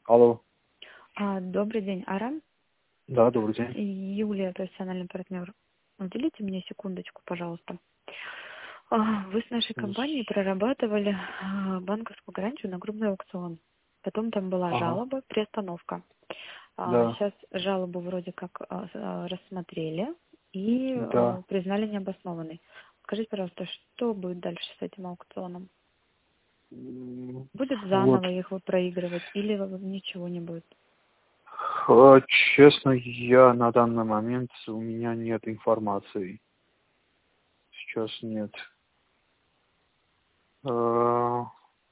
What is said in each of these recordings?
Алло. Добрый день, Арам. Да, добрый день. Юлия, профессиональный партнер. Уделите мне секундочку, пожалуйста. Вы с нашей компанией прорабатывали банковскую гарантию на крупный аукцион. Потом там была Ага, жалоба, приостановка. да, Сейчас жалобу вроде как рассмотрели и да. признали необоснованной. Скажите, пожалуйста, что будет дальше с этим аукционом? Будет Вот. заново их вы проигрывать или ничего не будет? Честно, я на данный момент, у меня нет информации. Сейчас нет. Э,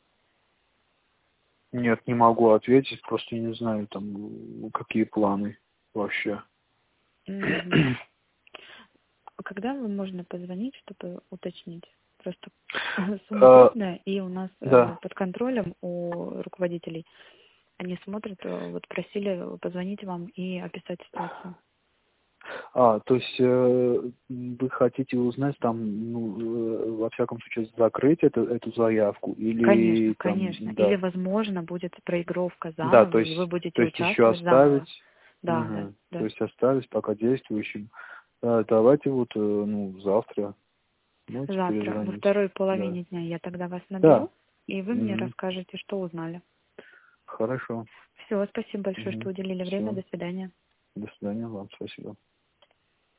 Нет, не могу ответить, просто не знаю, там, какие планы вообще. Мгм. Когда вам можно позвонить, чтобы уточнить? Просто сумма Э, крупная, и у нас Да. под контролем у руководителей. Они смотрят, вот просили позвонить вам и описать ситуацию. То есть вы хотите узнать там, ну, во всяком случае, закрыть эту заявку Конечно, или там, конечно. Или, да. возможно, будет проигровка Да, заново, и вы то будете есть еще участвовать заново. оставить, Да, да, то да. есть оставить пока действующим. Давайте вот, ну, завтра можете Завтра, во перезвонить. второй Да. половине дня я тогда вас Да. наберу, и вы мне расскажете, что узнали. Хорошо. Все, спасибо большое, что уделили время. Все. До свидания. До свидания вам. Спасибо.